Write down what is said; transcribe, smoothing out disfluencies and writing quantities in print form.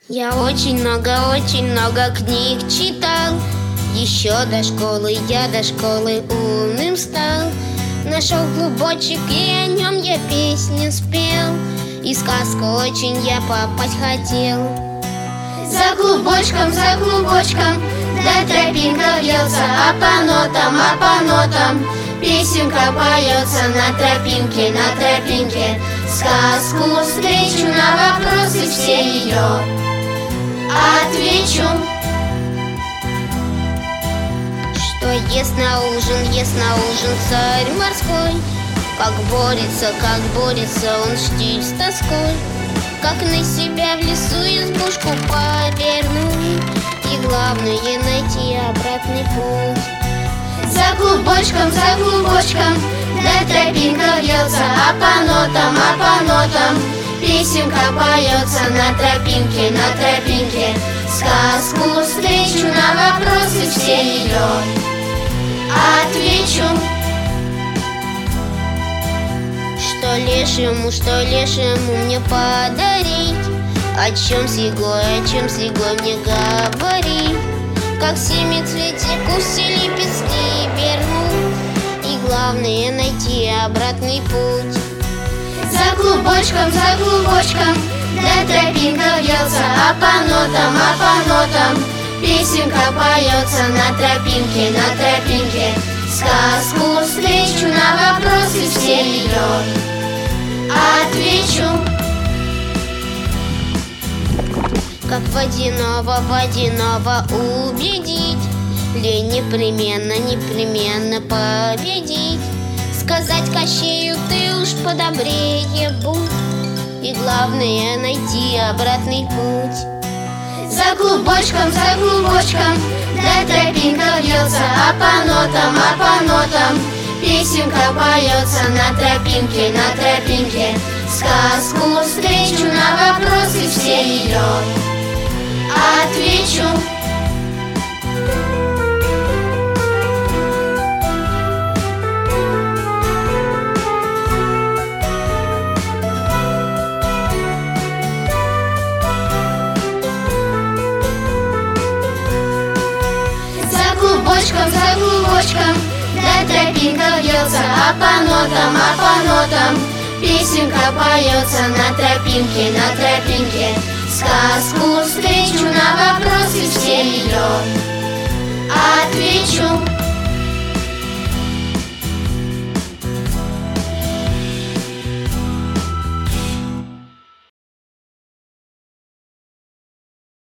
Я очень много книг читал. Еще до школы я до школы умным стал. Нашел клубочек, и о нем я песню спел. И сказку очень я попасть хотел. За клубочком, да тропинка вьется, а по нотам песенка поется на тропинке. Сказку встречу, на вопросы все ее отвечу. Что ест на ужин царь морской? Как борется он штиль с тоской. Как на себя в лесу избушку повернуть, и главное найти обратный путь. За клубочком, да тропинка вьется, а по нотам песенка поется на тропинке. Сказку встречу, на вопросы все ее отвечу. Что лешему мне подарить? О чем с иглой мне говорить? Как семицветику все лепестки вернуть, и главное найти обратный путь. За клубочком, да тропинка вьется, а по нотам песенка поется на тропинке. Сказку встречу, на вопросы все ее отвечу. Как водяного убедить, лень непременно победить. Сказать Кощею: ты уж подобрее будь, и главное найти обратный путь. За клубочком, да тропинка вьется, а по нотам песенка поется на тропинке. Сказку встречу, на вопросы все ее отвечу. За клубочком, да тропинка вьется, а по нотам песенка поется на тропинке. Сказку встречу, на вопросы все ее отвечу.